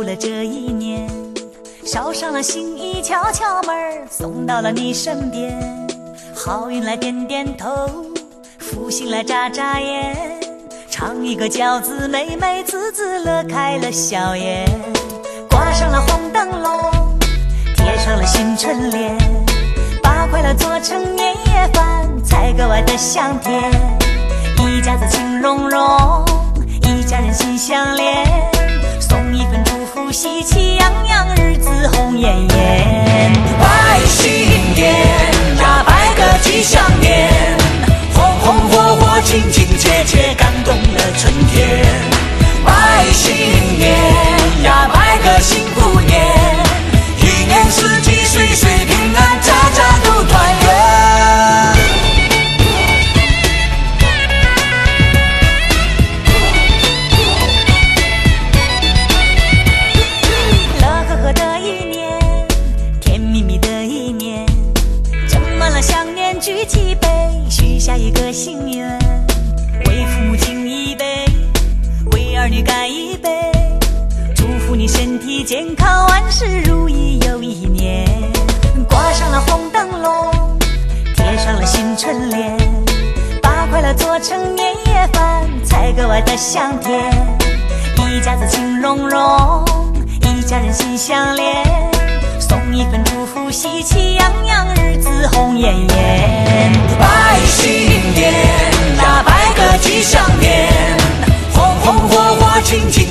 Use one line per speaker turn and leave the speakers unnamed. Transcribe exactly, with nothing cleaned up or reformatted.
福了这一年，捎上了心意，敲敲门送到了你身边。好运来点点头，福星来眨眨眼，唱一个饺子，妹妹滋滋乐开了笑颜。挂上了红灯笼，贴上了新春联，把快乐做成年夜饭，才格外的香甜。一家子情融融，一家人心相连，送一份祝福，喜气洋洋，日子红艳艳。
拜新年呀，拜个吉祥年，红红火火，亲亲切切，感动了春天。拜新年呀，拜个幸福年，一年四季岁岁平安，家家都团圆。
乐呵呵的一年，甜蜜蜜的一年，斟满了想念，举起杯，许下一个心愿，为父母敬一杯，为儿女干一杯，祝福你身体健康，万事如意又一年。挂上了红灯笼，贴上了新春联，把快乐做成年夜饭，才格外的香甜。一家子情融融，一家人心相连，送一份祝福，喜气洋洋，日子红艳艳。
拜新年呀，拜个吉祥年，红红火火，亲亲